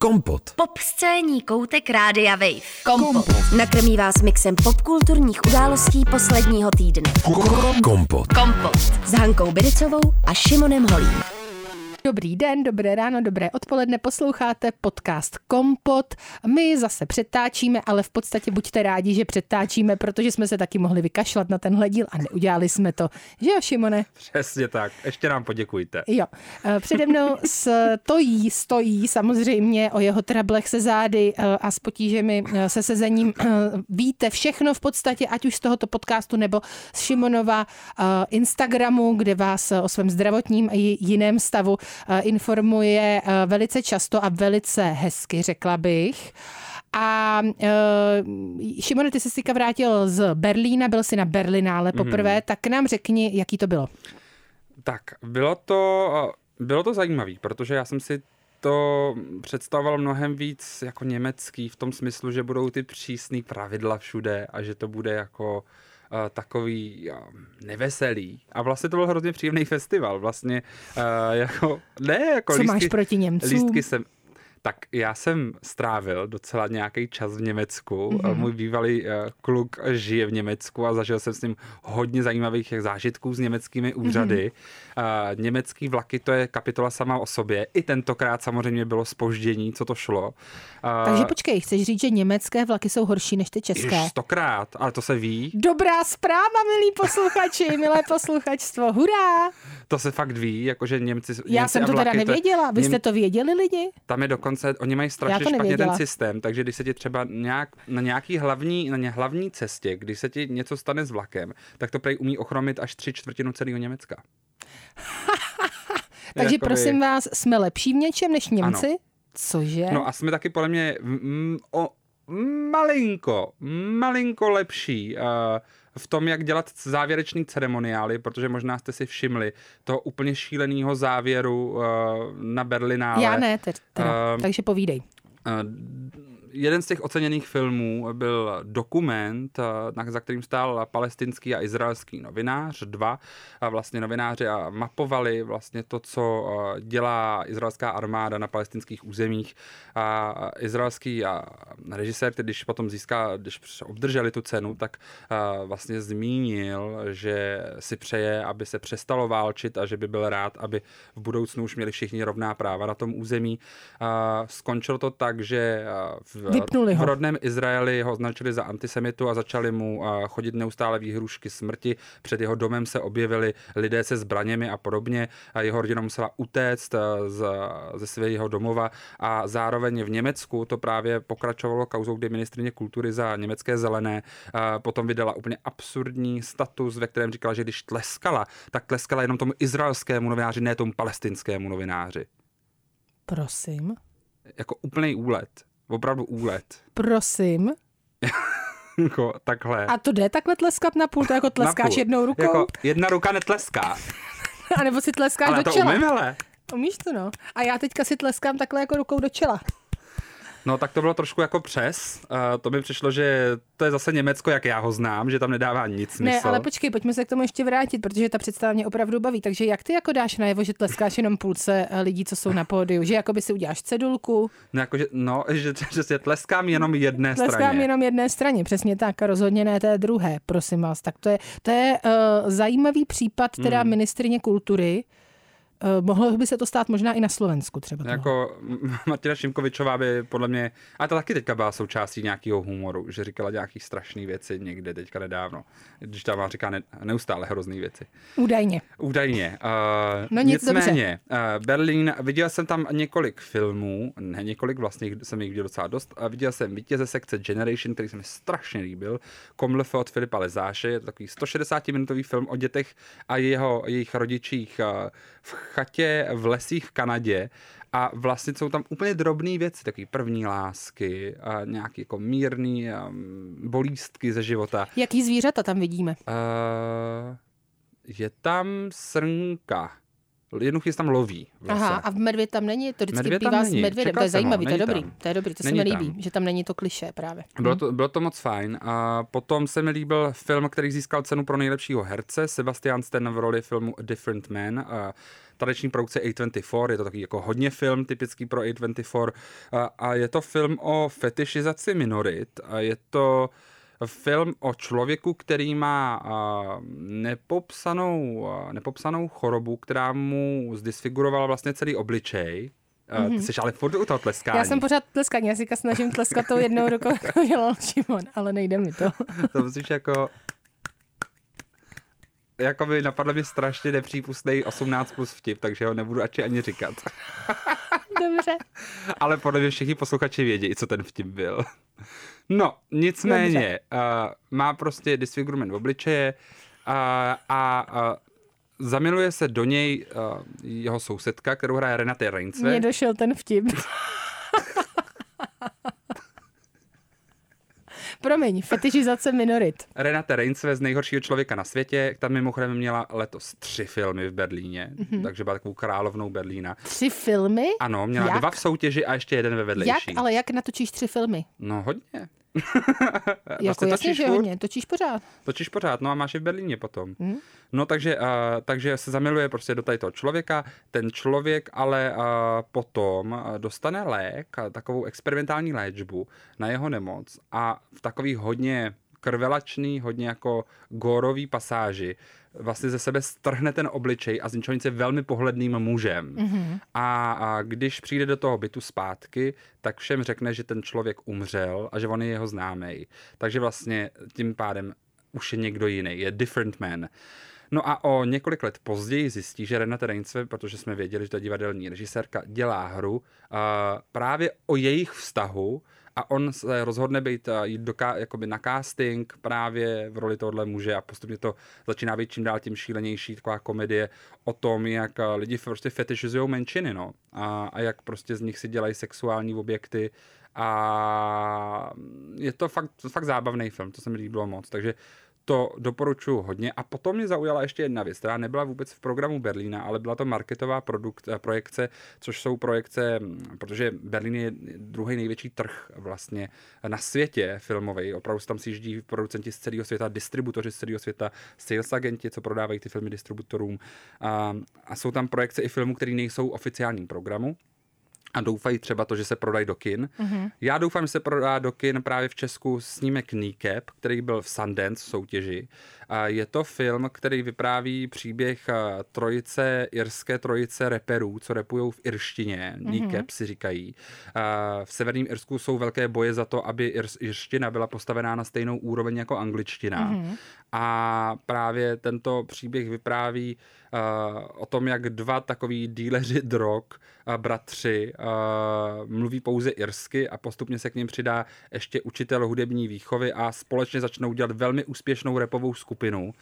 Kompot. Popscénní koutek Rádia Wave. Kompot. Nakrmí vás mixem popkulturních událostí posledního týdne. Kompot. S Hankou Biricovou a Šimonem Holím. Dobrý den, dobré ráno, dobré odpoledne, posloucháte podcast Kompot. My zase přetáčíme, ale v podstatě buďte rádi, že přetáčíme, protože jsme se taky mohli vykašlat na tenhle díl a neudělali jsme to. Že jo, Šimone? Přesně tak, ještě nám poděkujte. Jo, přede mnou stojí samozřejmě o jeho trablech se zády a s potížemi se sezením. Víte všechno v podstatě, ať už z tohoto podcastu nebo z Šimonova Instagramu, kde vás o svém zdravotním a jiném stavu informuje velice často a velice hezky, řekla bych. A Šimone, ty jsi se vrátil z Berlína, byl jsi na Berlinále poprvé, tak nám řekni, jaký to bylo. Tak, bylo to zajímavý, protože já jsem si to představoval mnohem víc jako německý, v tom smyslu, že budou ty přísný pravidla všude a že to bude jako takový neveselý. A vlastně to byl hrozně příjemný festival. Vlastně jako, ne jako co lístky, máš proti Němcům? Lístky jsem... Tak já jsem strávil docela nějaký čas v Německu. Mm-hmm. Můj bývalý kluk žije v Německu a zažil jsem s ním hodně zajímavých zážitků s německými úřady. Mm-hmm. Německý vlaky, to je kapitola sama o sobě. I tentokrát samozřejmě bylo zpoždění, co to šlo. Takže počkej, chceš říct, že německé vlaky jsou horší než ty české? Již 100krát, ale to se ví. Dobrá zpráva, milí posluchači, milé posluchačstvo, hurá! To se fakt ví, jakože Němci... Já jsem to teda nevěděla, vy jste to věděli lidi? Tam je dokonce, oni mají strašně špatně ten systém, takže když se ti třeba na nějaký hlavní cestě, když se ti něco stane s vlakem, tak to prej umí ochromit až 3/4 celého Německa. Takže prosím vás, jsme lepší v něčem než Němci? Ano. Cože? No a jsme taky podle mě malinko lepší v tom, jak dělat závěrečný ceremoniály, protože možná jste si všimli toho úplně šíleného závěru na Berlinále. Já ne, teda. Takže povídej. Jeden z těch oceněných filmů byl dokument, za kterým stál palestinský a izraelský novinář, dva vlastně novináři a mapovali vlastně to, co dělá izraelská armáda na palestinských územích. A izraelský režisér, když potom když obdrželi tu cenu, tak vlastně zmínil, že si přeje, aby se přestalo válčit a že by byl rád, aby v budoucnu už měli všichni rovná práva na tom území. Skončilo to tak, že v rodném Izraeli ho označili za antisemitu a začali mu chodit neustále výhrušky smrti. Před jeho domem se objevili lidé se zbraněmi a podobně. A jeho rodina musela utéct ze svého domova a zároveň v Německu to právě pokračovalo kauzou, kdy ministryně kultury za německé zelené potom vydala úplně absurdní status, ve kterém říkala, že když tleskala, tak tleskala jenom tomu izraelskému novináři, ne tomu palestinskému novináři. Prosím. Jako úplný úlet. Opravdu úlet. Prosím. Jako takhle. A to jde takhle tleskat na půl? To jako tleskáš jednou rukou? Jako jedna ruka netleská. A nebo si tleskáš ale do čela. Ale to umím, hele. Umíš to, no. A já teďka si tleskám takhle jako rukou do čela. No tak to bylo trošku jako přes. To mi přišlo, že to je zase Německo, jak já ho znám, že tam nedává nic smysl. Ne, ale počkej, pojďme se k tomu ještě vrátit, protože ta představa mě opravdu baví. Takže jak ty jako dáš najevo, že tleskáš jenom půlce lidí, co jsou na pódiu? Že jakoby si uděláš cedulku? Že si tleskám jenom jedné straně. Tleskám jenom jedné straně, přesně tak. A rozhodně ne té druhé, prosím vás. Tak to je zajímavý případ teda ministryně kultury. Mohlo by se to stát možná i na Slovensku třeba. Jako Martina Šimkovičová by podle mě, a to taky teďka byla součástí nějakého humoru, že říkala nějaký strašné věci někde teďka nedávno, když tam říká neustále hrozný věci. Údajně. No nic, nicméně, Berlín, viděl jsem tam několik filmů, ne několik, vlastně jsem jich viděl docela dost, a viděl jsem Vítěze sekce Generation, který se mi strašně líbil, Komlfe od Filipa Lezáše, je to takový 160-minutový film o dětech a jejich rodičích v chatě v lesích v Kanadě a vlastně jsou tam úplně drobné věci, takový první lásky a nějaký jako mírný bolístky ze života. Jaký zvířata tam vidíme? Je tam srnka Jednoduchý se tam loví. Aha, a v Medvěd tam není? To vždycky bývá s medvědem, to je zajímavý, to je dobrý, to se mi líbí, že tam není to klišé právě. Bylo to moc fajn. A potom se mi líbil film, který získal cenu pro nejlepšího herce, Sebastian Stan v roli filmu A Different Man, tradiční produkce A24, je to takový jako hodně film, typický pro A24, a je to film o fetišizaci minorit, a je to film o člověku, který má nepopsanou chorobu, která mu zdisfigurovala vlastně celý obličej. Ty jsi ale furt u toho tleskání. Já jsem pořád tleskání, já si snažím tleskat tou jednou rukou, jako dělal Šimon, ale nejde mi to. To musíš jako by napadlo mi strašně nepřípustný 18 plus vtip, takže ho nebudu ani říkat. Dobře. Ale podle mě všichni posluchači vědí, co ten vtip byl. No, nicméně, má prostě disfigurement v obličeje a zamiluje se do něj jeho sousedka, kterou hraje Renate Reinsve. Mně došel ten vtip. Promiň, fetišizace minorit. Renate Reinsve z Nejhoršího člověka na světě, tam mimochodem měla letos 3 filmy v Berlíně, takže byla takovou královnou Berlína. 3 filmy? Ano, měla 2 v soutěži a ještě 1 ve vedlejší. Ale jak natočíš 3 filmy? No hodně. Jako jasně, že hodně, točíš pořád. Točíš pořád, no a máš i v Berlíně potom. No takže se zamiluje prostě do tady toho člověka, ten člověk ale potom dostane lék, takovou experimentální léčbu na jeho nemoc a v takových hodně krvelačný, hodně jako górový pasáži vlastně ze sebe strhne ten obličej a z ničeho nic je velmi pohledným mužem. A když přijde do toho bytu zpátky, tak všem řekne, že ten člověk umřel a že on je jeho známej. Takže vlastně tím pádem už je někdo jiný, je different man. No a o několik let později zjistí, že Renate Reinsve, protože jsme věděli, že to je divadelní režisérka, dělá hru právě o jejich vztahu a on se rozhodne jít jakoby na casting právě v roli tohohle muže a postupně to začíná být čím dál tím šílenější, taková komedie o tom, jak lidi prostě fetišizují menšiny, no. A jak prostě z nich si dělají sexuální objekty a je to fakt zábavný film, to se mi líbilo moc, takže to doporučuji hodně. A potom mě zaujala ještě jedna věc, která nebyla vůbec v programu Berlína, ale byla to marketová projekce, což jsou projekce, protože Berlín je druhý největší trh vlastně na světě filmový. Opravdu tam si jezdí producenti z celého světa, distributoři z celého světa, sales agenti, co prodávají ty filmy distributorům. A jsou tam projekce i filmů, které nejsou v oficiálním programu. A doufají třeba to, že se prodají do kin. Já doufám, že se prodá do kin právě v Česku snímek Kneecap, který byl v Sundance v soutěži. Je to film, který vypráví příběh irské trojice reperů, co repujou v irštině. Kneecap si říkají. V severním Irsku jsou velké boje za to, aby irština byla postavená na stejnou úroveň jako angličtina. A právě tento příběh vypráví o tom, jak 2 takový díleři drog, bratři, mluví pouze irsky a postupně se k nim přidá ještě učitel hudební výchovy a společně začnou dělat velmi úspěšnou rapovou skupinu,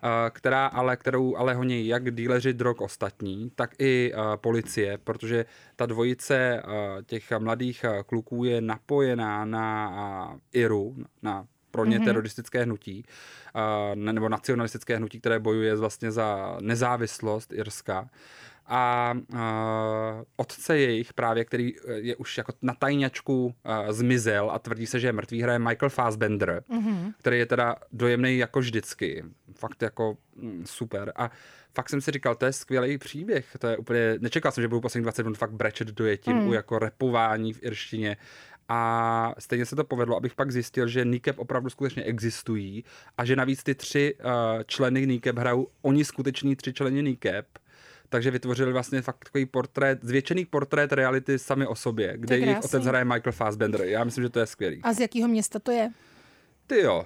kterou ale honí jak díleři drog ostatní, tak i policie, protože ta dvojice těch mladých kluků je napojená na Iru, na pro ně teroristické hnutí, nebo nacionalistické hnutí, které bojuje vlastně za nezávislost Irska. A otce jejich právě, který je už jako na tajňačku zmizel a tvrdí se, že je mrtvý, hraje Michael Fassbender, který je teda dojemný jako vždycky. Fakt jako super. A fakt jsem si říkal, to je skvělý příběh. To je úplně, nečekal jsem, že budu poslední 20 minut fakt brečet dojetím u jako repování v irštině. A stejně se to povedlo, abych pak zjistil, že Kneecap opravdu skutečně existují a že navíc ty 3 členy Kneecap hrajou oni skuteční 3 členy Kneecap. Takže vytvořili vlastně fakt takový zvětšený portrét reality sami o sobě, kde jejich otec hraje Michael Fassbender. Já myslím, že to je skvělý. A z jakého města to je? Ty jo.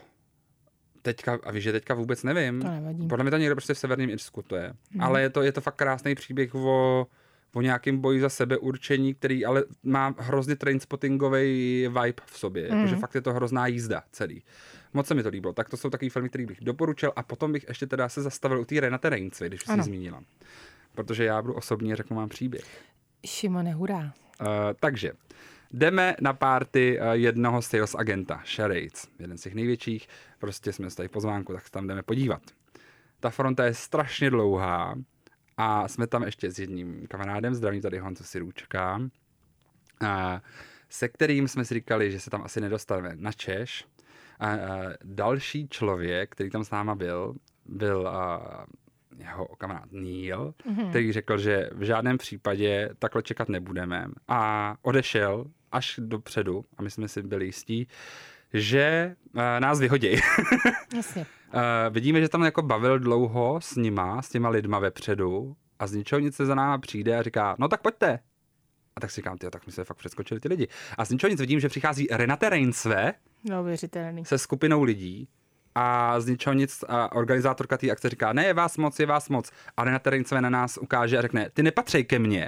A víš, že teďka vůbec nevím. To nevadí. Podle mě to někde prostě v severním Irsku to je. Ale je to fakt krásný příběh o nějakém boji za sebeurčení, který ale má hrozně trainspottingový vibe v sobě. Jakože fakt je to hrozná jízda celý. Moc se mi to líbilo. Tak to jsou takový filmy, který bych doporučil a potom bych ještě teda se zastavil u té Renate Reinsve, když jsi zmínila. Protože já budu osobně, řeknu vám příběh. Šimone, hurá. Takže jdeme na party jednoho sales agenta, Charades, jeden z těch největších. Prostě jsme dostali pozvánku, tak tam jdeme podívat. Ta fronta je strašně dlouhá A jsme tam ještě s jedním kamarádem, zdravím tady Honzu Sirůčka, se kterým jsme si říkali, že se tam asi nedostaneme na Češ. A další člověk, který tam s náma byl jeho kamarád Neil, který řekl, že v žádném případě takhle čekat nebudeme. A odešel až dopředu, a my jsme si byli jistí, že nás vyhodí. Jasně. Vidíme, že tam jako bavil dlouho s těma lidma vepředu a z ničeho nic se za náma přijde a říká, no tak pojďte. A tak si říkám, tak my jsme fakt přeskočili ty lidi. A z ničeho nic vidím, že přichází Renate Reinsve se skupinou lidí a z ničeho nic a organizátorka té akce říká, ne, je vás moc. A Renate Reinsve na nás ukáže a řekne, ty nepatřej ke mně.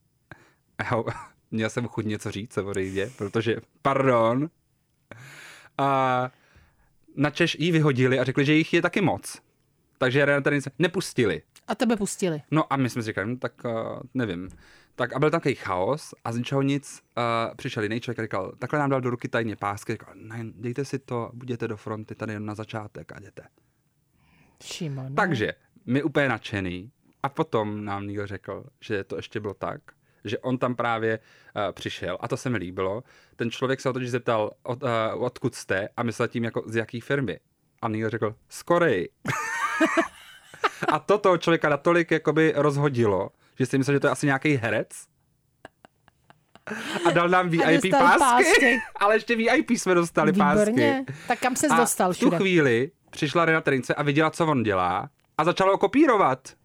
Měl jsem chuť něco říct, samozřejmě, protože, pardon. A na Češ jí vyhodili a řekli, že jich je taky moc. Takže Renate Reinsve nepustili. A tebe pustili. No a my jsme si říkali, no tak nevím. Tak a byl takový chaos a z ničeho nic přišel jiný člověk a říkal, takhle nám dal do ruky tajně pásky, říkal, ne, dejte si to, budete do fronty tady na začátek a jděte. Šimon. Takže my úplně nadšený a potom nám někdo řekl, že to ještě bylo tak, že on tam právě přišel a to se mi líbilo. Ten člověk se otočil zeptal, odkud jste a myslel tím jako z jaký firmy. A někdo řekl, z Koreji. A to toho člověka natolik jakoby rozhodilo, že si myslel, že to je asi nějaký herec. A dal nám VIP pásky. Ale ještě VIP jsme dostali. Výborně. Pásky. Tak kam ses dostal všude? A v tu chvíli přišla Renate Reinsve a viděla, co on dělá a začala ho kopírovat.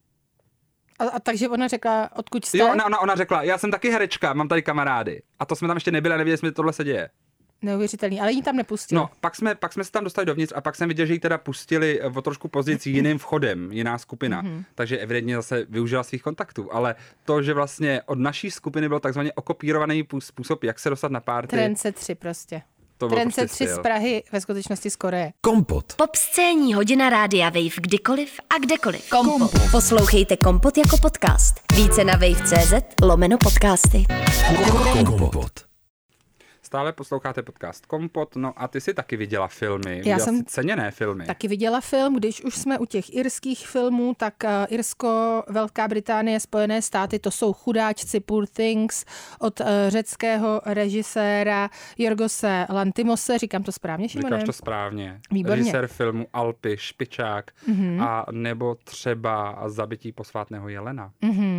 A takže ona řekla, odkud jste? Jo, ona řekla, já jsem taky herečka, mám tady kamarády. A to jsme tam ještě nebyli a nevěděli jsme, že tohle se děje. Neuvěřitelný, ale jí tam nepustili. No, pak jsme se tam dostali dovnitř a pak jsem viděl, že ji teda pustili o trošku později jiným vchodem, jiná skupina. Takže evidentně zase využila svých kontaktů. Ale to, že vlastně od naší skupiny byl takzvaně okopírovaný způsob, jak se dostat na párty. Trence 3 prostě. To Trence 3 z Prahy, ve skutečnosti z Koreje. Kompot. Popscénní hodina Rádia Wave kdykoliv a kdekoliv. Kompot. Poslouchejte Kompot jako podcast. Více na wave.cz/podcasty. Kompot. Stále posloucháte podcast Kompot, no a ty jsi taky viděla filmy, viděla jsi ceněné filmy. Taky viděla film, když už jsme u těch irských filmů, tak Irsko, Velká Británie, Spojené státy, to jsou Chudáčci, Poor Things od řeckého režiséra Jorgose Lanthimose, říkám to správně, Šimone? Říkáš to správně. Výborně. Režisér filmu Alpy, Špičák a nebo třeba Zabití posvátného jelena.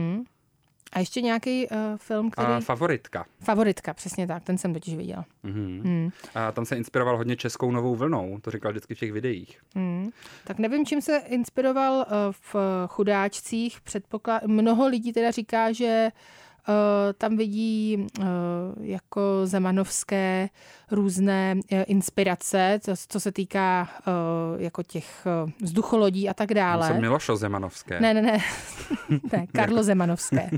A ještě nějaký film, který... Favoritka. Favoritka, přesně tak, ten jsem totiž viděla. A tam se inspiroval hodně českou Novou vlnou, to říkal vždycky v těch videích. Tak nevím, čím se inspiroval v Chudáčcích. Mnoho lidí teda říká, že tam vidí jako zemanovské různé inspirace, co se týká jako těch vzducholodí a tak dále. Jsem Milošo Zemanovské. Ne, ne, Karlo Zemanovské.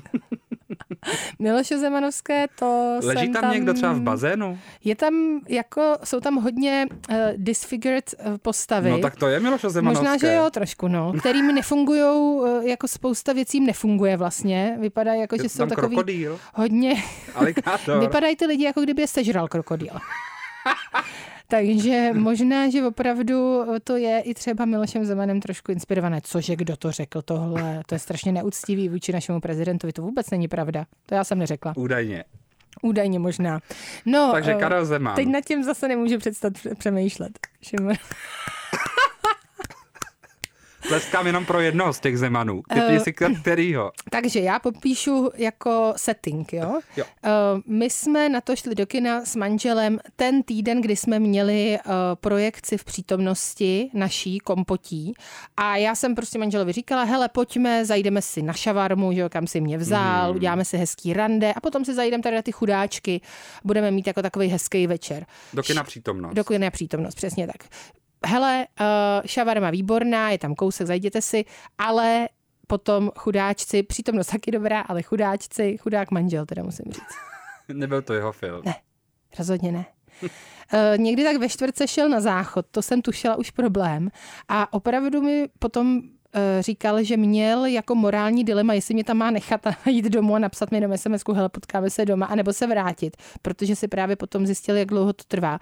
Milošo Zemanovské, to leží tam někdo třeba v bazénu? Je tam jsou tam hodně disfigured postavy. No tak to je Milošo Zemanovské. Možná, že jo, trošku, no. Kterými nefungujou, jako spousta věcí nefunguje vlastně. Vypadá jako, že jsou takový krokodýl. Hodně... Aligátor. Vypadají ty lidi, jako kdyby je sežral krokodýl. Takže možná, že opravdu to je i třeba Milošem Zemanem trošku inspirované. Cože, kdo to řekl tohle? To je strašně neúctivý vůči našemu prezidentovi. To vůbec není pravda. To já jsem neřekla. Údajně možná. No, takže Karel Zeman. Teď nad tím zase nemůžu přemýšlet. Tleskám jenom pro jednoho z těch Zemanů. Typni si kterýho. Takže já popíšu jako setting, jo? My jsme na to šli do kina s manželem ten týden, kdy jsme měli projekci v přítomnosti naší kompotí a já jsem prostě manželovi říkala, hele, pojďme, zajdeme si na šavarmu, že jo, kam si mě vzal, uděláme si hezký rande a potom si zajdeme tady na ty chudáčky, budeme mít jako takový hezký večer. Do kina přítomnost. Do kina přítomnost, přesně tak. Hele, šavarma výborná, je tam kousek, zajděte si, ale potom Chudáčci, přítomnost taky dobrá, ale Chudáčci, chudák manžel, teda musím říct. Nebyl to jeho film. Ne, rozhodně ne. Někdy tak ve čtvrtce šel na záchod, to jsem tušila už problém a opravdu mi potom říkal, že měl jako morální dilema, jestli mě tam má nechat a jít domů a napsat mi jenom SMS-ku, hele, potkáme se doma, anebo se vrátit, protože si právě potom zjistil, jak dlouho to trvá.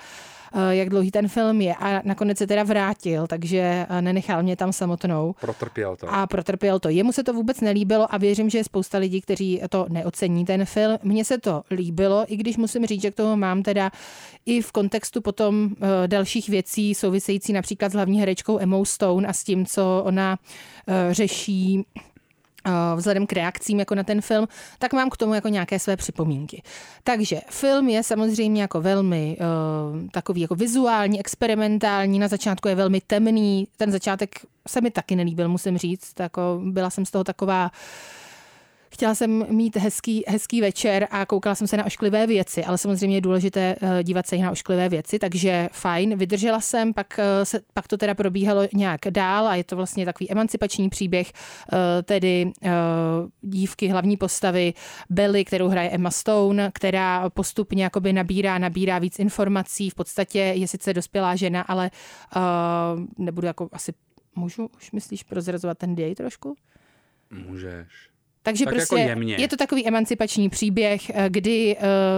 jak dlouhý ten film je a nakonec se teda vrátil, takže nenechal mě tam samotnou. Protrpěl to. Jemu se to vůbec nelíbilo a věřím, že je spousta lidí, kteří to neocení ten film. Mně se to líbilo, i když musím říct, že k tomu mám teda i v kontextu potom dalších věcí související například s hlavní herečkou Emmou Stone a s tím, co ona řeší vzhledem k reakcím jako na ten film, tak mám k tomu jako nějaké své připomínky. Takže film je samozřejmě jako velmi takový jako vizuální, experimentální, na začátku je velmi temný, ten začátek se mi taky nelíbil, musím říct, jako byla jsem z toho taková. Chtěla jsem mít hezký večer a koukala jsem se na ošklivé věci, ale samozřejmě je důležité dívat se i na ošklivé věci, takže fajn, vydržela jsem, pak to teda probíhalo nějak dál a je to vlastně takový emancipační příběh, tedy dívky hlavní postavy Belly, kterou hraje Emma Stone, která postupně jakoby nabírá víc informací, v podstatě je sice dospělá žena, ale nebudu jako asi, můžu už myslíš prozrazovat ten děj trošku? Můžeš. Takže tak prostě jako je to takový emancipační příběh, kdy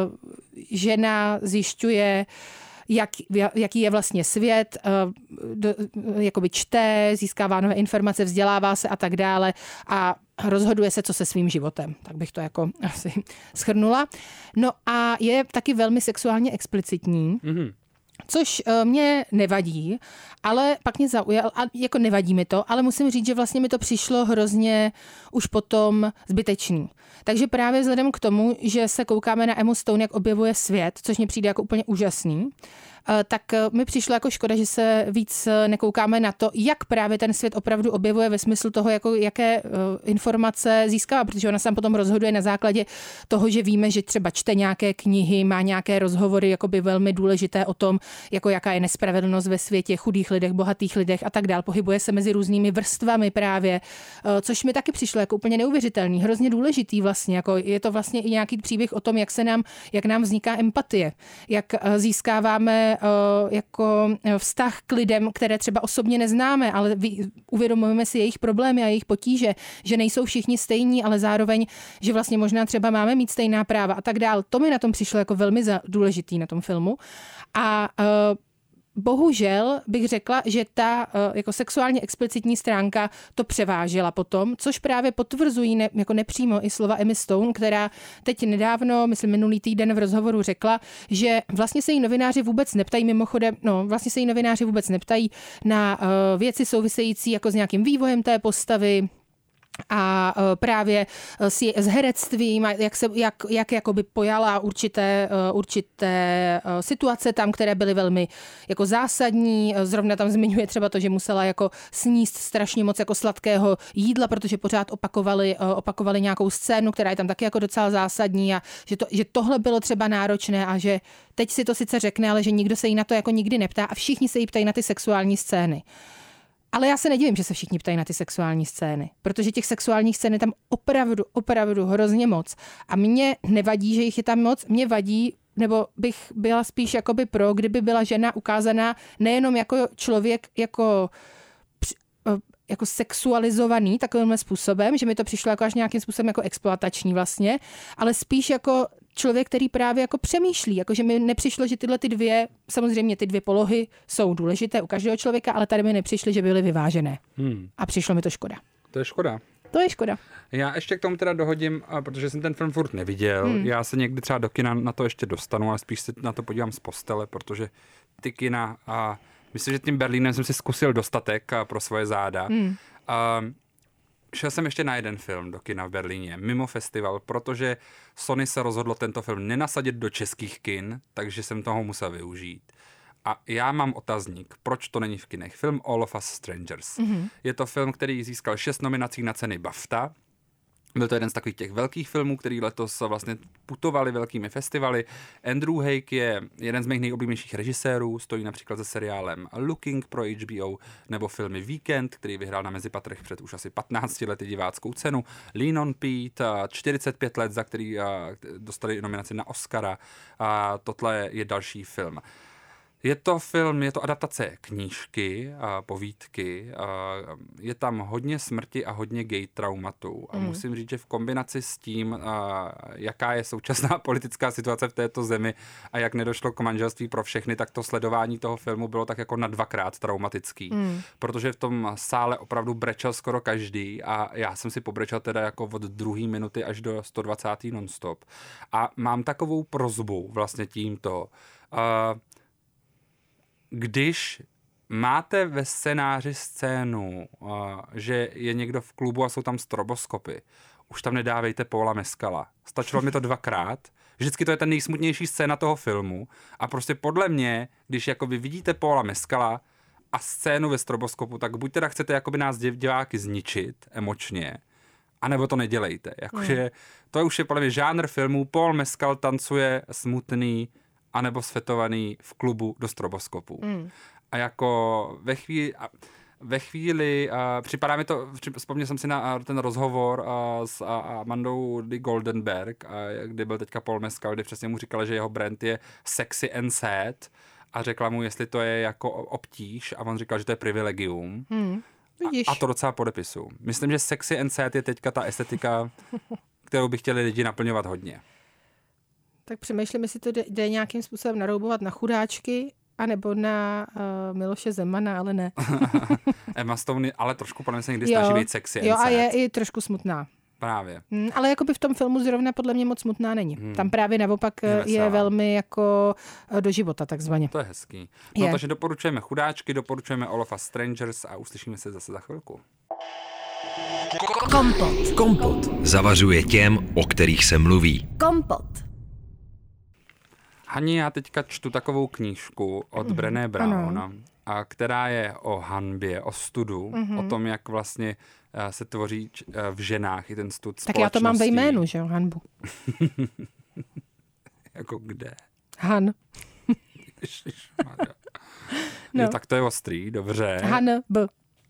žena zjišťuje, jaký je vlastně svět, jakoby čte, získává nové informace, vzdělává se a tak dále a rozhoduje se, co se svým životem. Tak bych to jako asi shrnula. No a je taky velmi sexuálně explicitní. Mm-hmm. Což mě nevadí, ale pak mě zaujal, a jako nevadí mi to, ale musím říct, že vlastně mi to přišlo hrozně už potom zbytečný. Takže právě vzhledem k tomu, že se koukáme na Emmu Stone, jak objevuje svět, což mě přijde jako úplně úžasný, tak mi přišlo jako škoda, že se víc nekoukáme na to, jak právě ten svět opravdu objevuje ve smyslu toho, jako jaké informace získává, protože ona se potom rozhoduje na základě toho, že víme, že třeba čte nějaké knihy, má nějaké rozhovory jakoby velmi důležité o tom, jako jaká je nespravedlnost ve světě, chudých lidech, bohatých lidech a tak dál. Pohybuje se mezi různými vrstvami právě, což mi taky přišlo jako úplně neuvěřitelný, hrozně důležitý vlastně, jako je to vlastně i nějaký příběh o tom, jak nám vzniká empatie, jak získáváme jako vztah k lidem, které třeba osobně neznáme, ale uvědomujeme si jejich problémy a jejich potíže, že nejsou všichni stejní, ale zároveň, že vlastně možná třeba máme mít stejná práva a tak dál. To mi na tom přišlo jako velmi důležitý na tom filmu. A bohužel bych řekla, že ta jako sexuálně explicitní stránka to převážela potom, což právě potvrzují jako nepřímo i slova Emmy Stone, která teď nedávno, myslím minulý týden v rozhovoru řekla, že vlastně se jí novináři vůbec neptají, na věci související jako s nějakým vývojem té postavy, a právě s herectvím, jak jakoby pojala určité situace tam, které byly velmi jako zásadní. Zrovna tam zmiňuje třeba to, že musela jako sníst strašně moc jako sladkého jídla, protože pořád opakovali nějakou scénu, která je tam taky jako docela zásadní a že tohle bylo třeba náročné a že teď si to sice řekne, ale že nikdo se jí na to jako nikdy neptá a všichni se jí ptají na ty sexuální scény. Ale já se nedivím, že se všichni ptají na ty sexuální scény, protože těch sexuálních scén je tam opravdu hrozně moc. A mně nevadí, že jich je tam moc, mě vadí, nebo bych byla spíš jakoby kdyby byla žena ukázaná nejenom jako člověk, jako sexualizovaný takovým způsobem, že mi to přišlo jako až nějakým způsobem jako exploatační vlastně, ale spíš jako člověk, který právě jako přemýšlí, jako že mi nepřišlo, že samozřejmě ty dvě polohy jsou důležité u každého člověka, ale tady mi nepřišly, že byly vyvážené. A přišlo mi to škoda. To je škoda. To je škoda. Já ještě k tomu teda dohodím, protože jsem ten film furt neviděl. Já se někdy třeba do kina na to ještě dostanu, ale spíš se na to podívám z postele, protože ty kina a myslím, že tím Berlínem jsem si zkusil dostatek pro svoje záda. Šel jsem ještě na jeden film do kina v Berlíně, mimo festival, protože Sony se rozhodlo tento film nenasadit do českých kin, takže jsem toho musel využít. A já mám otazník, proč to není v kinech. Film All of Us Strangers. Je to film, který získal 6 nominací na ceny BAFTA. Byl to jeden z takových těch velkých filmů, který letos vlastně putovali velkými festivaly. Andrew Haigh je jeden z mých nejoblíbenějších režisérů, stojí například za seriálem Looking pro HBO nebo filmy Weekend, který vyhrál na Mezipatrech před už asi 15 lety diváckou cenu. Lean on Pete, 45 let, za který dostali nominaci na Oscara. A tohle je další film. Je to film, je to adaptace knížky, povídky, je tam hodně smrti a hodně gay traumatu. A musím říct, že v kombinaci s tím, jaká je současná politická situace v této zemi a jak nedošlo k manželství pro všechny, tak to sledování toho filmu bylo tak jako na 2x traumatický. Protože v tom sále opravdu brečel skoro každý a já jsem si pobrečel teda jako od 2. minuty až do 120. nonstop. A mám takovou prosbu vlastně tímto, když máte ve scénáři scénu, že je někdo v klubu a jsou tam stroboskopy, už tam nedávejte Paula Mescala. Stačilo mi to 2x. Vždycky to je ten nejsmutnější scéna toho filmu a prostě podle mě, když jako vy vidíte Paula Mescala a scénu ve stroboskopu, tak buď teda chcete jakoby nás diváky zničit emočně, anebo to nedělejte. Jakože to už je podle mě žánr filmů, Paul Mescal tancuje smutný anebo svetovaný v klubu do stroboskopu. A jako ve chvíli připadá mi to, vzpomněl jsem si na ten rozhovor s Amandou de Goldenberg, kdy byl teďka Paul Mescal, kdy přesně mu říkala, že jeho brand je sexy and sad a řekla mu, jestli to je jako obtíž a on říkal, že to je privilegium. A to docela podepisu. Myslím, že sexy and sad je teďka ta estetika, kterou by chtěli lidi naplňovat hodně. Tak přemýšlím, jestli to jde nějakým způsobem naroubovat na chudáčky, anebo na Miloše Zemana, ale ne. Emma Stone, ale trošku podle mě se někdy snaží být sexy and sad. Jo, a je i trošku smutná. Právě. Ale jakoby v tom filmu zrovna podle mě moc smutná není. Tam právě naopak je velmi jako do života takzvaně. To je hezký. No takže doporučujeme chudáčky, doporučujeme All of Us Strangers a uslyšíme se zase za chvilku. Kompot zavařuje těm, o kterých se mluví. Kompot. Hani, já teďka čtu takovou knížku od Brené Brown, která je o hanbě, o studu, o tom, jak vlastně se tvoří v ženách i ten stud tak společností. Já to mám ve jménu, že jo, hanbu. Jako kde? Han. No. Tak to je ostrý, dobře. Hanb.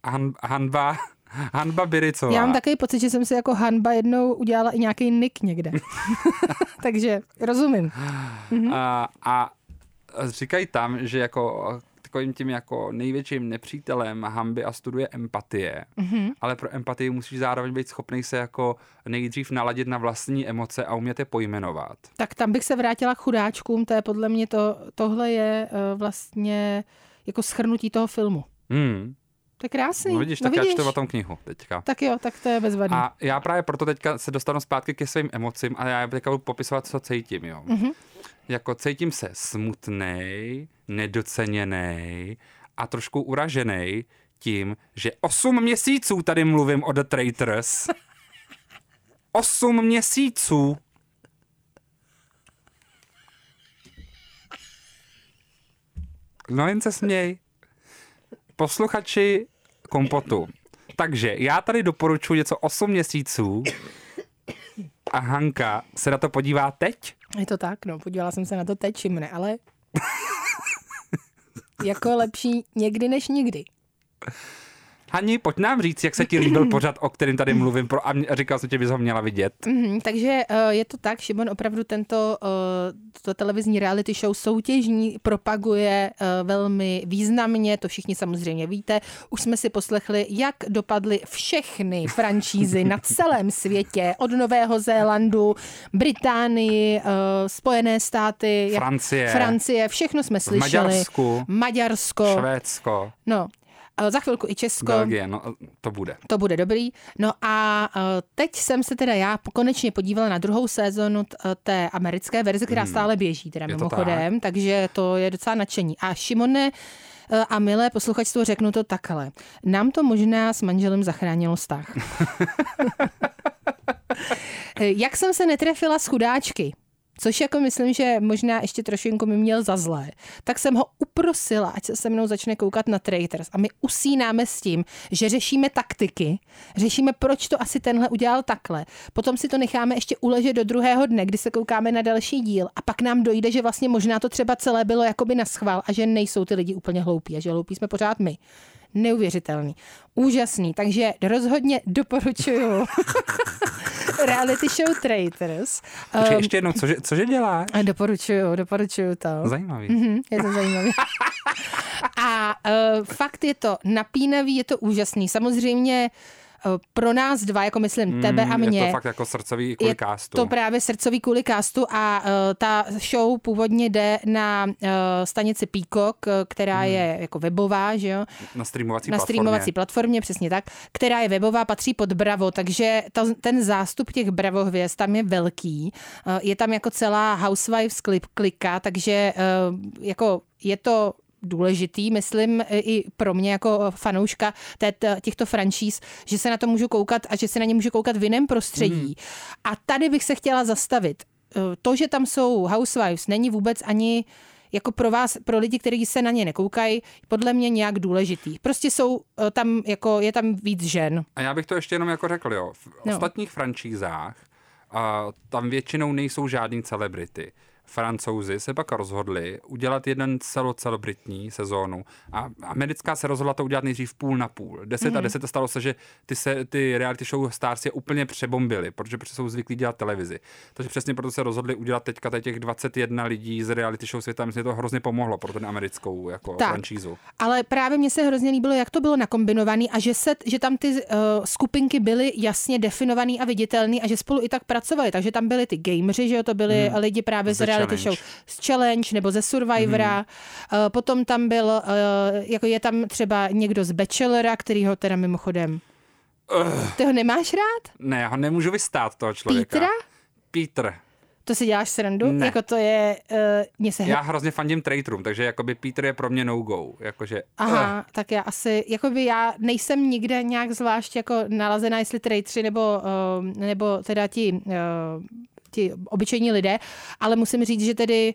Hanba Biricová. Já mám takový pocit, že jsem si jako hanba jednou udělala i nějaký nick někde. Takže rozumím. A říkají tam, že jako takovým tím jako největším nepřítelem hanby a studu je empatie. Ale pro empatii musíš zároveň být schopný se jako nejdřív naladit na vlastní emoce a umět je pojmenovat. Tak tam bych se vrátila k chudáčkům, to je podle mě tohle je vlastně jako shrnutí toho filmu. To je krásný. No vidíš, tak já čtu o tom knihu teďka. Tak jo, tak to je bezvadný. A já právě proto teďka se dostanu zpátky ke svým emocím a já teďka budu popisovat, co cítím, jo. Jako cítím se smutnej, nedoceněnej a trošku uraženej tím, že 8 měsíců tady mluvím o The Traitors. 8 měsíců. No jen se směj. Posluchači Kompotu. Takže já tady doporučuji něco 8 měsíců a Hanka se na to podívá teď? Je to tak, no, podívala jsem se na to teď, Šimone, ale jako lepší někdy než nikdy. Hani, pojď nám říct, jak se ti líbil pořad, o kterém tady mluvím, a říkal jsem ti, bys ho měla vidět. Takže je to tak, Šimon opravdu to televizní reality show soutěžní propaguje velmi významně, to všichni samozřejmě víte. Už jsme si poslechli, jak dopadly všechny franšízy na celém světě, od Nového Zélandu, Británii, Spojené státy, Francie, všechno jsme slyšeli. Maďarsko, Švédsko. No. Za chvilku i Česko. Belgie, no to bude. To bude dobrý. No a teď jsem se teda já konečně podívala na druhou sezonu té americké verze, která stále běží teda mimochodem, takže to je docela nadšení. A Šimone a milé posluchačstvo, řeknu to takhle. Nám to možná s manželem zachránilo vztah. Jak jsem se netrefila s chudáčky, což jako myslím, že možná ještě trošinku mi měl za zlé, tak jsem ho uprosila, ať se mnou začne koukat na Traitors. A my usínáme s tím, že řešíme taktiky, řešíme, proč to asi tenhle udělal takhle. Potom si to necháme ještě uležet do druhého dne, kdy se koukáme na další díl a pak nám dojde, že vlastně možná to třeba celé bylo jakoby naschvál a že nejsou ty lidi úplně hloupí a že hloupí jsme pořád my. neuvěřitelný. Úžasný, takže rozhodně doporučuju reality show Traitors. Ještě jednou, cože děláš? Doporučuju to. Zajímavý. Je to zajímavý. A fakt je to napínavý, je to úžasný. Samozřejmě pro nás dva, jako myslím tebe a mě. Je to fakt jako srdcový kvůli castu. Je to právě srdcový kvůli castu a ta show původně jde na stanici Peacock, která je jako webová, že jo? Na streamovací platformě, přesně tak, která je webová, patří pod Bravo, takže ten zástup těch Bravo hvězd tam je velký. Je tam jako celá Housewives klika, takže jako je to důležitý, myslím, i pro mě jako fanouška těchto franšíz, že se na to můžu koukat a že se na ně můžu koukat v jiném prostředí. A tady bych se chtěla zastavit. To, že tam jsou Housewives, není vůbec ani jako pro vás, pro lidi, kteří se na ně nekoukají, podle mě nějak důležitý. Prostě jsou tam, jako je tam víc žen. A já bych to ještě jenom jako řekl, jo. V ostatních franšízách tam většinou nejsou žádný celebrity. Francouzi se pak rozhodli udělat jeden celobritní sezónu a americká se rozhodla to udělat nejdřív půl na půl. 10 a 10 stalo se, že ty reality show stars je úplně přebombily, protože jsou zvyklí dělat televizi. Takže přesně proto se rozhodli udělat teďka těch 21 lidí z reality show světa. Myslím, že to hrozně pomohlo pro ten americkou jako franšízu. Ale právě mně se hrozně líbilo, jak to bylo nakombinovaný a že tam ty skupinky byly jasně definovaný a viditelný a že spolu i tak pracovali. Takže tam byli ty gameři, že jo, to byli lidi právě z reality show z Challenge nebo ze Survivora. Potom tam byl, jako je tam třeba někdo z Bachelora, kterýho teda mimochodem... Ty ho nemáš rád? Ne, já ho nemůžu vystát, toho člověka. Peter. To si děláš srandu? Ne. Jako to je... Já hrozně fandím Traitorům, takže jakoby Peter je pro mě no-go. Jakože, Aha, tak já asi... Jakoby já nejsem nikde nějak zvlášť jako nalazená, jestli Traitoři nebo teda ti obyčejní lidé, ale musím říct, že tedy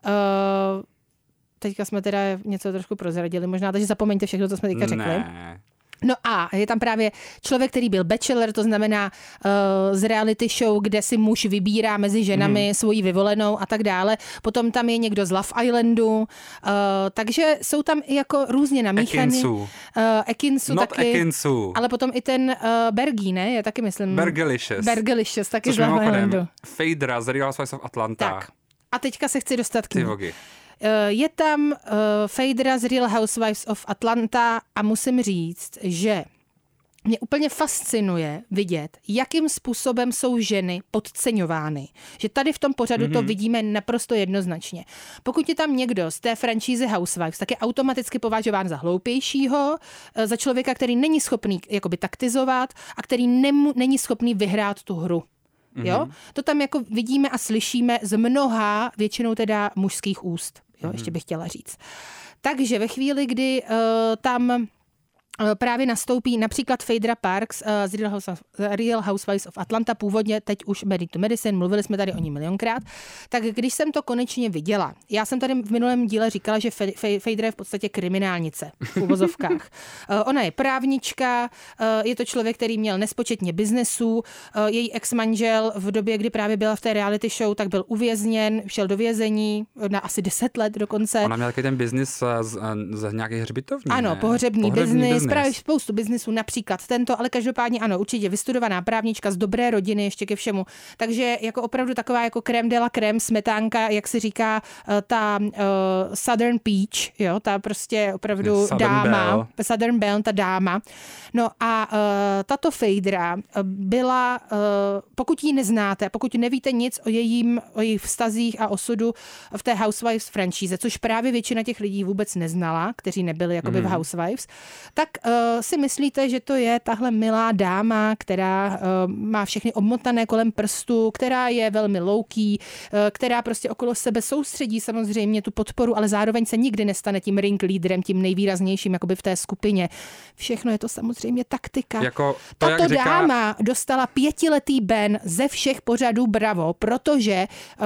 teďka jsme teda něco trošku prozradili možná, takže zapomeňte všechno, co jsme teďka řekli. Ne. No a je tam právě člověk, který byl bachelor, to znamená z reality show, kde si muž vybírá mezi ženami svoji vyvolenou a tak dále. Potom tam je někdo z Love Islandu, takže jsou tam i jako různě namíchaný. Ekinsu taky. Ekinsu. Ale potom i ten Bergý, ne? Je taky, myslím. Bergelicious, taky z Love Islandu. Phaedra z Real Housewives of Atlanta. Tak. A teďka se chci dostat k ní. Je tam Phaedra z Real Housewives of Atlanta a musím říct, že mě úplně fascinuje vidět, jakým způsobem jsou ženy podceňovány. Že tady v tom pořadu to vidíme naprosto jednoznačně. Pokud je tam někdo z té franšízy Housewives, tak je automaticky považován za hloupějšího, za člověka, který není schopný jakoby taktizovat a který není schopný vyhrát tu hru. Jo? To tam jako vidíme a slyšíme z mnoha, většinou teda mužských úst. Jo? Ještě bych chtěla říct. Takže ve chvíli, kdy tam právě nastoupí například Phaedra Parks z Real Housewives of Atlanta, původně teď už Married to Medicine, mluvili jsme tady o ní milionkrát, tak když jsem to konečně viděla, já jsem tady v minulém díle říkala, že Phaedra je v podstatě kriminálnice v uvozovkách. Ona je právnička, je to člověk, který měl nespočetně biznesů, její ex-manžel v době, kdy právě byla v té reality show, tak byl uvězněn, šel do vězení na asi 10 let dokonce. Ona měla takový ten biznis z nějakých hřbitovní. Ano, pohřební biznis. Právě spoustu biznisů, například tento, ale každopádně ano, určitě vystudovaná právnička z dobré rodiny ještě ke všemu. Takže jako opravdu taková jako crème de la crème, smetánka, jak se říká, ta Southern Peach, jo, ta prostě opravdu dáma, Southern Belle, ta dáma. No a tato Phaedra byla, pokud ji neznáte, pokud nevíte nic o jejich vztazích a osudu v té Housewives franšíze, což právě většina těch lidí vůbec neznala, kteří nebyli jakoby v Housewives, tak si myslíte, že to je tahle milá dáma, která má všechny obmotané kolem prstu, která je velmi low-key, která prostě okolo sebe soustředí samozřejmě tu podporu, ale zároveň se nikdy nestane tím ring lídrem, tím nejvýraznějším jakoby v té skupině. Všechno je to samozřejmě taktika. Tato dáma dostala 5letý ban ze všech pořadů Bravo, protože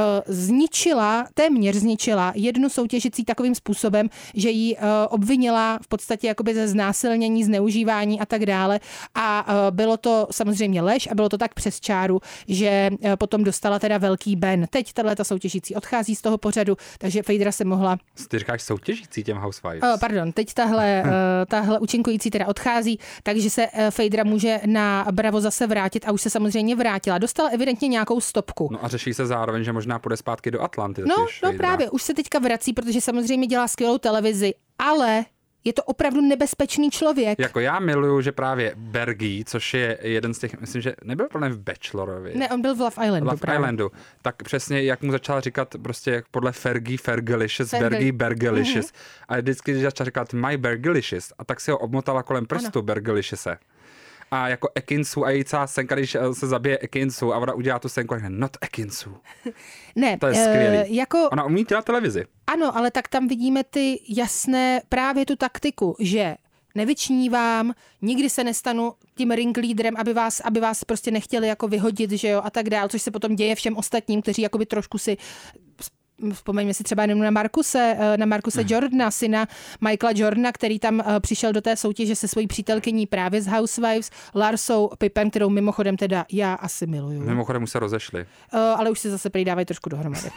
téměř zničila jednu soutěžicí takovým způsobem, že ji obvinila v podstatě jakoby ze znásilnění znásilnění, zneužívání a tak dále. A bylo to samozřejmě lež a bylo to tak přes čáru, že potom dostala teda velký ban. Teď tato soutěžící odchází z toho pořadu, takže Phaedra se mohla... Ty říkáš soutěžící těm Housewives. Pardon, teď tahle účinkující teda odchází, takže se Phaedra může na Bravo zase vrátit a už se samozřejmě vrátila. Dostala evidentně nějakou stopku. No a řeší se zároveň, že možná půjde zpátky do Atlanty. No právě, už se teďka vrací, protože samozřejmě dělá skvělou televizi, ale je to opravdu nebezpečný člověk. Jako já miluju, že právě Bergie, což je jeden z těch, myslím, že nebyl plně v Bachelorovi. Ne, on byl v Love Islandu. Tak přesně, jak mu začal říkat prostě jak podle Fergie, Fergalicious, Bergie, Bergalicious. A vždycky, když začal říkat my Bergalicious, a tak si ho obmotala kolem prstu Bergalicious. A jako Ekinsu a její celá senka, když se zabije Ekinsu a ona udělá tu senku, not Ekinsu. Ne, to je skvělý. Ona umí dělat televizi. Ano, ale tak tam vidíme ty jasné, právě tu taktiku, že nevyčnívám, nikdy se nestanu tím ring leaderem, aby vás prostě nechtěli jako vyhodit, že jo, a tak dál, což se potom děje všem ostatním, kteří jakoby trošku si... Vzpomeňme si třeba jenom na Marcuse Jordana, syna Michaela Jordana, který tam přišel do té soutěže se svojí přítelkyní právě z Housewives, Larsou Pippen, kterou mimochodem teda já asi miluju. Mimochodem už se rozešli. Ale už se zase prý dávají trošku dohromady.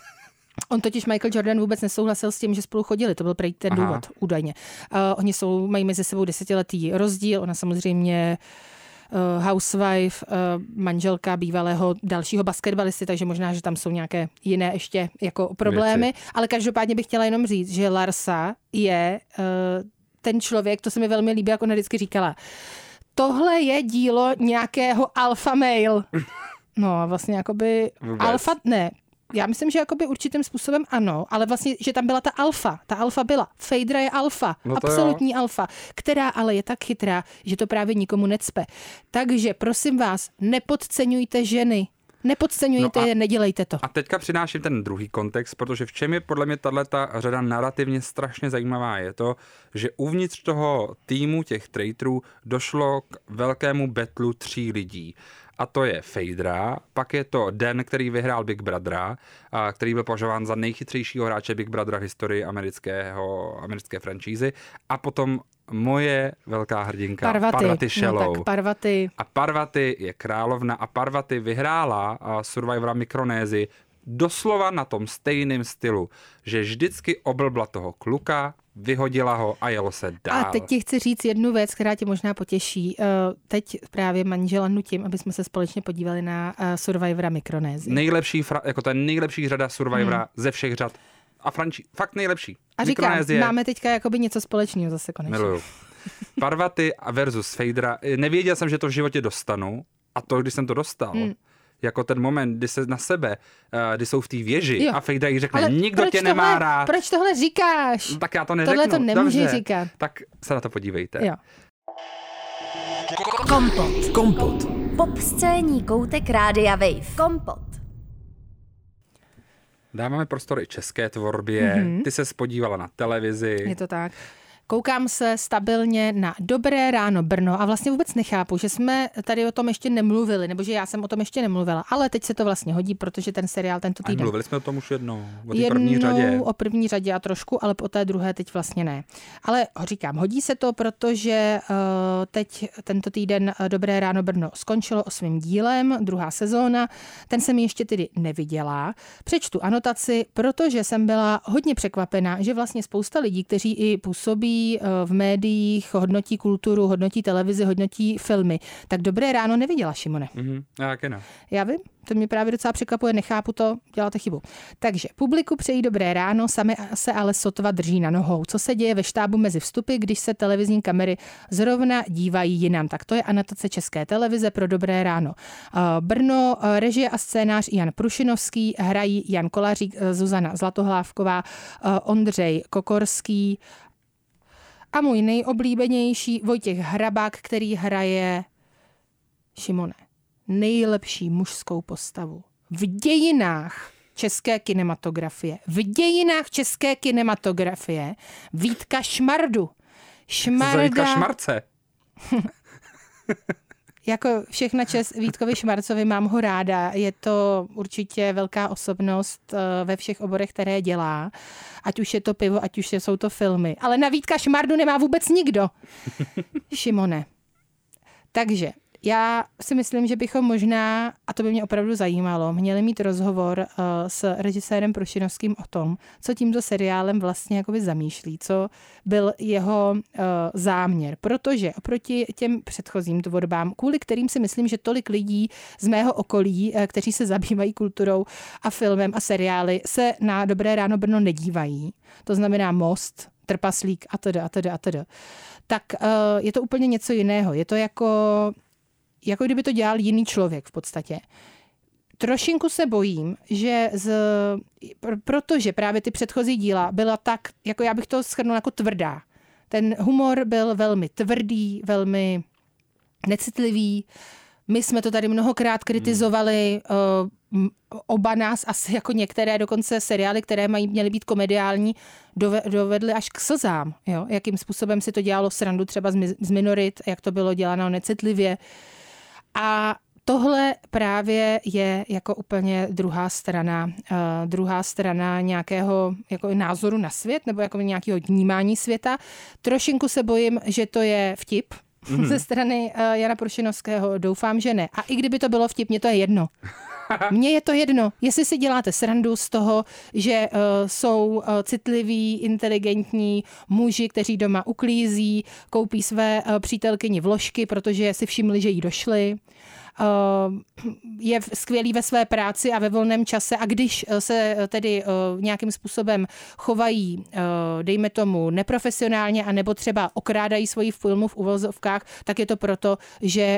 On totiž Michael Jordan vůbec nesouhlasil s tím, že spolu chodili, to byl prý ten důvod, údajně. Oni mají mezi sebou 10letý rozdíl, ona samozřejmě housewife, manželka bývalého dalšího basketbalisty, takže možná, že tam jsou nějaké jiné ještě jako problémy, ale každopádně bych chtěla jenom říct, že Larsa je ten člověk, to se mi velmi líbí, jak ona vždycky říkala, tohle je dílo nějakého alpha male. No a vlastně jakoby alfa, ne, já myslím, že jakoby určitým způsobem ano, ale vlastně, že tam byla ta alfa. Ta alfa byla. Phaedra je alfa. No absolutní alfa. Která ale je tak chytrá, že to právě nikomu necpe. Takže prosím vás, nepodceňujte ženy. Nepodceňujte je, nedělejte to. A teďka přináším ten druhý kontext, protože v čem je podle mě tato řada narrativně strašně zajímavá, je to, že uvnitř toho týmu těch traitorů došlo k velkému betlu 3 lidí. A to je Phaedra, pak je to Dan, který vyhrál Big Brothera, který byl považován za nejchytřejšího hráče Big Brothera v historii americké franšízy. A potom moje velká hrdinka Parvati Shallow. No tak Parvati. A Parvati je královna a Parvati vyhrála Survivora Mikronézy doslova na tom stejném stylu, že vždycky oblbla toho kluka, vyhodila ho a jelo se dál. A teď ti chci říct jednu věc, která tě možná potěší. Teď právě manžela nutím, aby jsme se společně podívali na Survivora Mikronézy. Jako to je nejlepší řada Survivora ze všech řad. A fakt nejlepší. A říkám, máme teďka jakoby něco společného zase konečně. Miluju. Parvati versus Phaedra. Nevěděl jsem, že to v životě dostanu. A to, když jsem to dostal, jako ten moment, kdy se na sebe, kdy jsou v té věži a Phaedra jí řekne, nikdo tě nemá rád. Proč tohle říkáš? No, tak já to neřeknu. Tohle to nemůžeš říkat. Tak se na to podívejte. Jo. Kompot. Pop scéní koutek Rádia Wave. Kompot. Dáváme prostor i české tvorbě. Ty se podívala na televizi. Je to tak. Koukám se stabilně na Dobré ráno Brno a vlastně vůbec nechápu, že jsme tady o tom ještě nemluvili, nebo že já jsem o tom ještě nemluvila, ale teď se to vlastně hodí, protože ten seriál tento týden... A mluvili jsme o tom už jednou, o té první řadě. O první řadě a trošku, ale o té druhé teď vlastně ne. Ale říkám, hodí se to, protože teď tento týden Dobré ráno Brno skončilo 8. dílem, 2. sezóna, ten jsem ještě tedy neviděla. Přečtu anotaci, protože jsem byla hodně překvapená, že vlastně spousta lidí, kteří i působí v médiích, hodnotí kulturu, hodnotí televizi, hodnotí filmy. Tak Dobré ráno neviděla, Šimone. Já vím, to mě právě docela překvapuje, nechápu to, děláte chybu. Takže publiku přejí dobré ráno, sami se ale sotva drží na nohou. Co se děje ve štábu mezi vstupy, když se televizní kamery zrovna dívají jinam? Tak to je anotace České televize pro Dobré ráno. Brno, režie a scénář Jan Prušinovský, hrají Jan Kolařík, Zuzana Zlatohlávková, Ondřej Kokorský a můj nejoblíbenější Vojtěch Hrabák, který hraje, Šimone, nejlepší mužskou postavu v dějinách české kinematografie. Vítka Šmardu. Vítka Šmarce. Jako všechna čest Vítkovi Šmarcovi, mám ho ráda. Je to určitě velká osobnost ve všech oborech, které dělá. Ať už je to pivo, ať už jsou to filmy. Ale na Vítka Šmardu nemá vůbec nikdo. Šimone. Takže já si myslím, že bychom možná, a to by mě opravdu zajímalo, měli mít rozhovor s režisérem Prušinovským o tom, co tímto seriálem vlastně jakoby zamýšlí, co byl jeho záměr. Protože oproti těm předchozím tvorbám, kvůli kterým si myslím, že tolik lidí z mého okolí, kteří se zabývají kulturou a filmem a seriály, se na Dobré ráno Brno nedívají. To znamená Most, Trpaslík a td. Tak je to úplně něco jiného. Je to jako kdyby to dělal jiný člověk v podstatě. Trošinku se bojím, že protože právě ty předchozí díla byla tak, jako já bych to shrnula jako tvrdá. Ten humor byl velmi tvrdý, velmi necitlivý. My jsme to tady mnohokrát kritizovali, oba nás asi jako některé dokonce seriály, které měly být komediální, dovedly až k slzám. Jo? Jakým způsobem si to dělalo srandu třeba z minorit, jak to bylo děláno necitlivě. A tohle právě je jako úplně druhá strana nějakého jako názoru na svět nebo jako nějakého vnímání světa. Trošinku se bojím, že to je vtip ze strany Jana Prušinovského. Doufám, že ne. A i kdyby to bylo vtip, mně to je jedno. Mně je to jedno, jestli si děláte srandu z toho, že jsou citliví, inteligentní muži, kteří doma uklízí, koupí své přítelkyni vložky, protože si všimli, že jí došly. Je skvělý ve své práci a ve volném čase a když se tedy nějakým způsobem chovají, dejme tomu, neprofesionálně a nebo třeba okrádají svoji filmu v uvozovkách, tak je to proto, že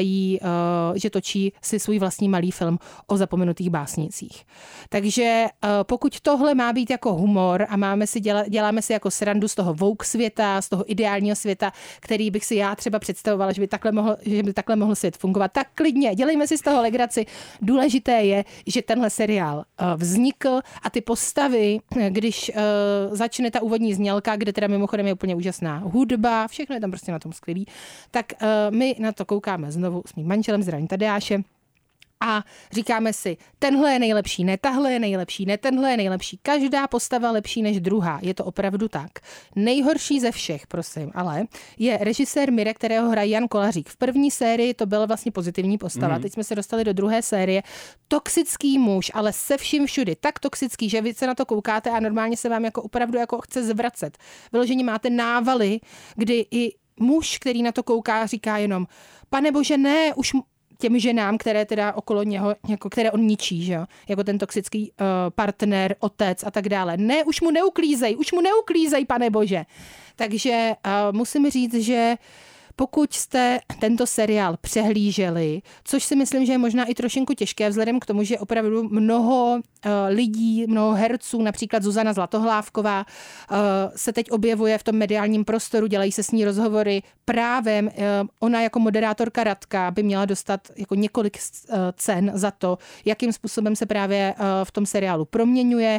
že točí si svůj vlastní malý film o zapomenutých básnicích. Takže pokud tohle má být jako humor a děláme si jako srandu z toho woke světa, z toho ideálního světa, který bych si já třeba představovala, že by takhle mohl svět fungovat, tak klidně, dělejme si z toho legraci. Důležité je, že tenhle seriál vznikl a ty postavy, když začne ta úvodní znělka, kde teda mimochodem je úplně úžasná hudba, všechno je tam prostě na tom skvělý, tak my na to koukáme znovu s mým manželem, zdravím Tadeáše, a říkáme si, tenhle je nejlepší, ne tahle je nejlepší, ne tenhle je nejlepší. Každá postava lepší než druhá. Je to opravdu tak. Nejhorší ze všech, prosím, ale je režisér Mirek, kterého hraje Jan Kolařík. V první sérii to byla vlastně pozitivní postava. Teď jsme se dostali do druhé série. Toxický muž, ale se vším všudy. Tak toxický, že vy se na to koukáte a normálně se vám jako opravdu jako chce zvracet. Vyloženě máte návaly, kdy i muž, který na to kouká, říká jenom, pane bože, ne, už těm ženám, které teda okolo něho, jako, které on ničí, že jo? Jako ten toxický partner, otec a tak dále. Ne, už mu neuklízej, pane bože. Takže musím říct, že pokud jste tento seriál přehlíželi, což si myslím, že je možná i trošinku těžké, vzhledem k tomu, že opravdu mnoho lidí, mnoho herců, například Zuzana Zlatohlávková, se teď objevuje v tom mediálním prostoru, dělají se s ní rozhovory. Právem ona jako moderátorka Radka by měla dostat jako několik cen za to, jakým způsobem se právě v tom seriálu proměňuje,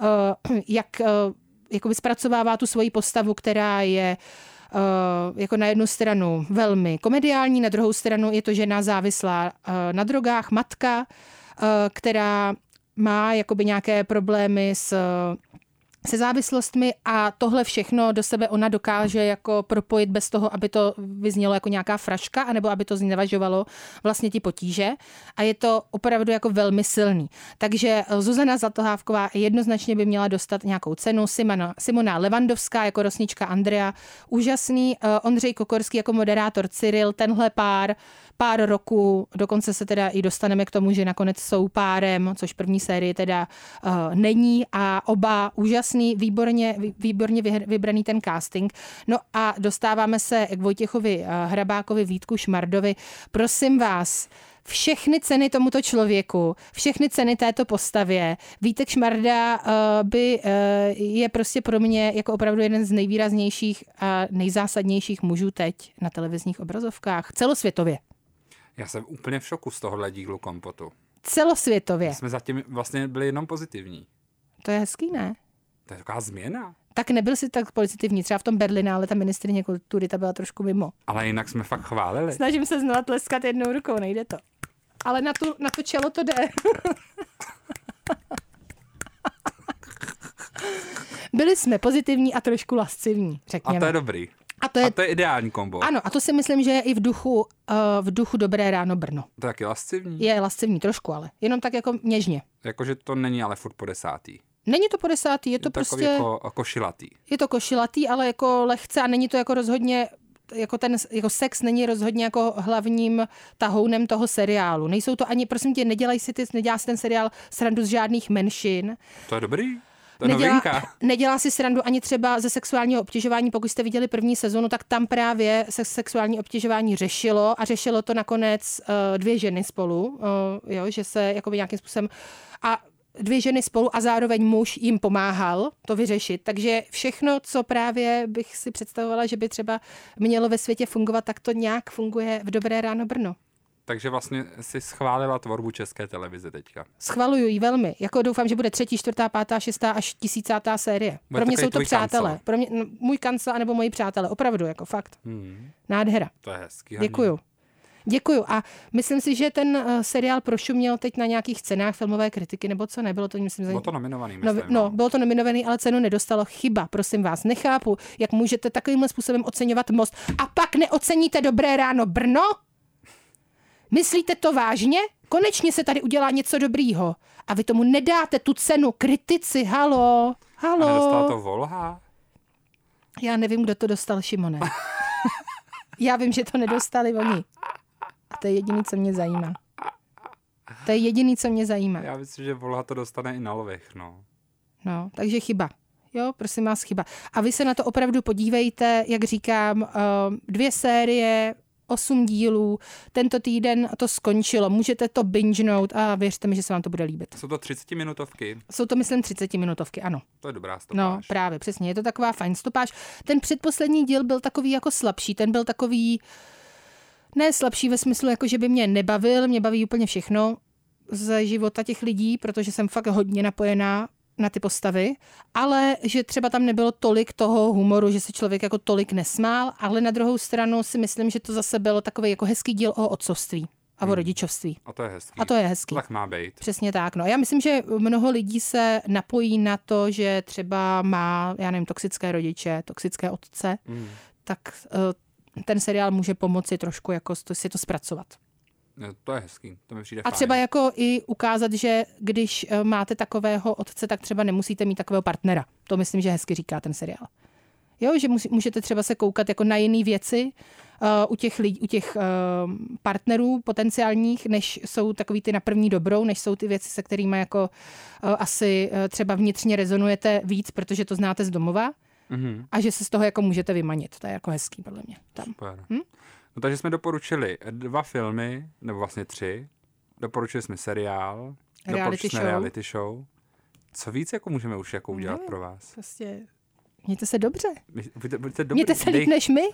jak jakoby zpracovává tu svoji postavu, která je jako na jednu stranu velmi komediální, na druhou stranu je to žena závislá na drogách, matka, která má jakoby nějaké problémy se závislostmi a tohle všechno do sebe ona dokáže jako propojit bez toho, aby to vyznělo jako nějaká fraška, anebo aby to znevažovalo vlastně ti potíže. A je to opravdu jako velmi silný. Takže Zuzana Zlatohlávková jednoznačně by měla dostat nějakou cenu. Simona Levandovská jako rosnička Andrea. Úžasný. Ondřej Kokorský jako moderátor Cyril. Tenhle pár roků, dokonce se teda i dostaneme k tomu, že nakonec jsou párem, což první série teda není a oba úžasný, výborně vybraný ten casting. No a dostáváme se k Vojtěchovi Hrabákovi, Vítku Šmardovi. Prosím vás, všechny ceny tomuto člověku, všechny ceny této postavě. Vítek Šmarda je prostě pro mě jako opravdu jeden z nejvýraznějších a nejzásadnějších mužů teď na televizních obrazovkách. Celosvětově. Já jsem úplně v šoku z tohohle dílu Kompotu. Celosvětově. Jsme zatím vlastně byli jenom pozitivní. To je hezký, ne? To je taková změna. Tak nebyl si tak pozitivní. Třeba v tom Berlinále ta ministryně kultury, ta byla trošku mimo. Ale jinak jsme fakt chválili. Snažím se znova tleskat jednou rukou, nejde to. Ale na to čelo to jde. Byli jsme pozitivní a trošku lascivní, řekněme. A to je dobrý. A to je ideální kombo. Ano, a to si myslím, že je i v duchu Dobré ráno Brno. To je taky lascivní? Je lascivní trošku, ale jenom tak jako něžně. Jakože to není ale furt po 10. Není to po 10, je to prostě... Jako košilatý. Je to košilatý, ale jako lehce a není to jako rozhodně... Jako sex není rozhodně jako hlavním tahounem toho seriálu. Nejsou to ani, prosím tě, nedělá si ten seriál srandu z žádných menšin. To je dobrý. To je novinka. Nedělá si srandu ani třeba ze sexuálního obtěžování. Pokud jste viděli první sezonu, tak tam právě se sexuální obtěžování řešilo a řešilo to nakonec 2 ženy spolu, že se jakoby nějakým způsobem... A 2 ženy spolu a zároveň muž jim pomáhal to vyřešit. Takže všechno, co právě bych si představovala, že by třeba mělo ve světě fungovat, tak to nějak funguje v Dobré ráno Brno. Takže vlastně si schválila tvorbu České televize teďka. Schvaluju ji velmi. Jako doufám, že bude 3., 4., 5., 6. až 1000. série. Bude pro mě jsou to přátelé. Kancel. Pro mě, můj kancel anebo moji přátelé. Opravdu, jako fakt. Nádhera. To je hezký. Děkuju. A myslím si, že ten seriál prošuměl teď na nějakých cenách filmové kritiky, nebo co nebylo to, myslím. Bylo to nominovaný, myslím. No, bylo to nominovaný, ale cenu nedostalo. Chyba, prosím vás. Nechápu, jak můžete takovýmhle způsobem oceňovat Most a pak neoceníte Dobré ráno Brno? Myslíte to vážně? Konečně se tady udělá něco dobrýho. A vy tomu nedáte tu cenu. Kritici, halo. A nedostala to Volha? Já nevím, kdo to dostal, Šimone. Já vím, že to nedostali oni. A to je jediný, co mě zajímá. Já myslím, že Volha to dostane i na Lvech, no. No, takže chyba. Jo, prosím vás, chyba. A vy se na to opravdu podívejte, jak říkám, 2 série, 8 dílů, tento týden to skončilo, můžete to bingenout a věřte mi, že se vám to bude líbit. Jsou to 30minutovky? Jsou to, myslím, 30minutovky, ano. To je dobrá stopáž. No, právě, přesně, je to taková fajn stopáž. Ten předposlední díl byl takový jako slabší, ten byl takový, ne slabší ve smyslu, jako že by mě nebavil, mě baví úplně všechno ze života těch lidí, protože jsem fakt hodně napojená na ty postavy, ale že třeba tam nebylo tolik toho humoru, že se člověk jako tolik nesmál, ale na druhou stranu si myslím, že to zase bylo takový jako hezký díl o otcovství a o rodičovství. A to je hezký. A to je hezký. Tak má být. Přesně tak. No. Já myslím, že mnoho lidí se napojí na to, že třeba má, já nevím, toxické rodiče, toxické otce, tak ten seriál může pomoci trošku jako si to zpracovat. To je hezký, to mi přijde A třeba fajn. jako i ukázat, že když máte takového otce, tak třeba nemusíte mít takového partnera. To myslím, že hezky říká ten seriál. Jo, že můžete třeba se koukat jako na jiné věci u těch partnerů potenciálních, než jsou takový ty na první dobrou, než jsou ty věci, se kterými jako asi třeba vnitřně rezonujete víc, protože to znáte z domova. A že se z toho jako můžete vymanit. To je jako hezký podle mě. Tam. Super. No, takže jsme doporučili 2 filmy, nebo vlastně 3. Doporučili jsme seriál. Doporučili jsme reality show. Co víc jako můžeme už jako udělat pro vás? Prostě mějte se dobře. Buďte dobrý. Mějte se líp než my.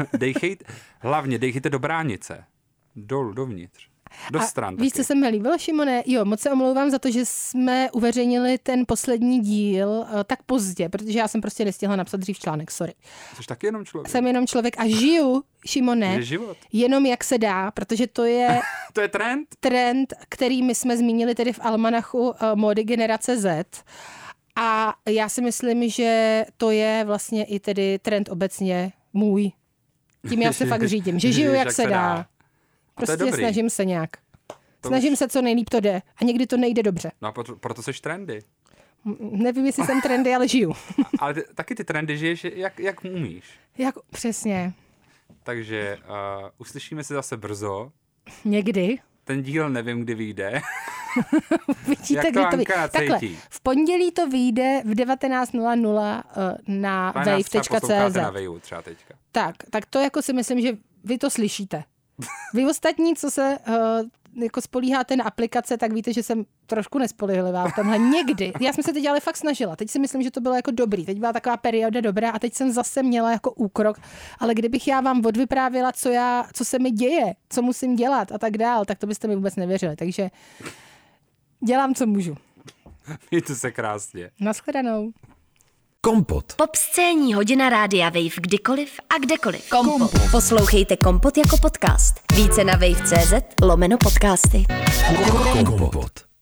Hlavně dejchejte do bránice. Dolů, dovnitř. Do stran. Víš, co se mi líbilo, Šimone? Jo, moc se omlouvám za to, že jsme uveřejnili ten poslední díl tak pozdě, protože já jsem prostě nestihla napsat dřív článek, sorry. Jsi taky jenom člověk. Jsem jenom člověk a žiju, Šimone, jenom jak se dá, protože to je... To je trend? Trend, který my jsme zmínili tedy v almanachu módy generace Z. A já si myslím, že to je vlastně i tedy trend obecně můj. Tím já se fakt řídím, že žiju jak se dá. Prostě snažím se nějak. Snažím se, co nejlíp to jde. A někdy to nejde dobře. No a proto seš trendy. Nevím, jestli jsem trendy, ale žiju. Ale taky ty trendy žiješ, jak umíš. Přesně. Takže uslyšíme se zase brzo. Někdy. Ten díl nevím, kdy vyjde. Vidíte, kdy to vyjde. Takhle, v pondělí to vyjde v 19:00 na wave.cz. Na Waveu třeba teďka. Tak to jako si myslím, že vy to slyšíte. Vy ostatní, co se jako spolíháte na aplikace, tak víte, že jsem trošku nespolehlivá v tomhle někdy. Já jsem se teď ale fakt snažila. Teď si myslím, že to bylo jako dobrý. Teď byla taková perioda dobrá a teď jsem zase měla jako úkrok. Ale kdybych já vám odvyprávěla, co se mi děje, co musím dělat a tak dál, tak to byste mi vůbec nevěřili. Takže dělám, co můžu. Mějte se krásně. Naschledanou. Kompot. Popscénní hodina rádia Wave kdykoliv a kdekoliv. Kompot. Poslouchejte Kompot jako podcast. Více na wave.cz/podcasty. Kompot.